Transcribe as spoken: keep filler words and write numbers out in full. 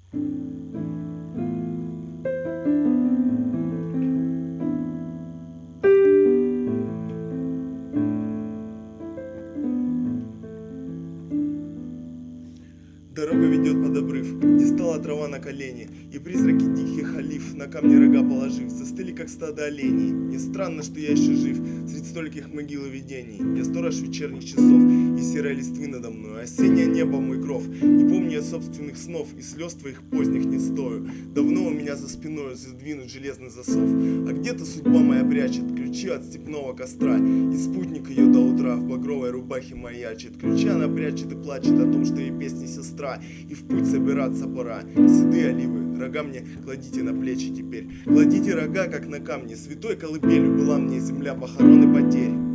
Дорога ведет под обрыв, где стала трава на колени, и призраки диких олив, на камни рога положив, застыли, как стадо оленей. Мне странно, что я еще жив, среди стольких могил и видений. Я сторож вечерних часов, и серой листвы надо мной, осеннее небо мой кров. Не помню я собственных снов, и слез твоих поздних не стою. Давно у меня за спиной задвинут железный засов, а где-то судьба моя прячет ключи от степного костра, и спутник ее до утра в багровой рубахе маячит. Ключи она прячет и плачет о том, что ей песни сестра, и в путь собираться пора. Седые оливы, рога мне кладите на плечи теперь, кладите рога, как на камни. Святой колыбелью была мне земля похорон и потерь.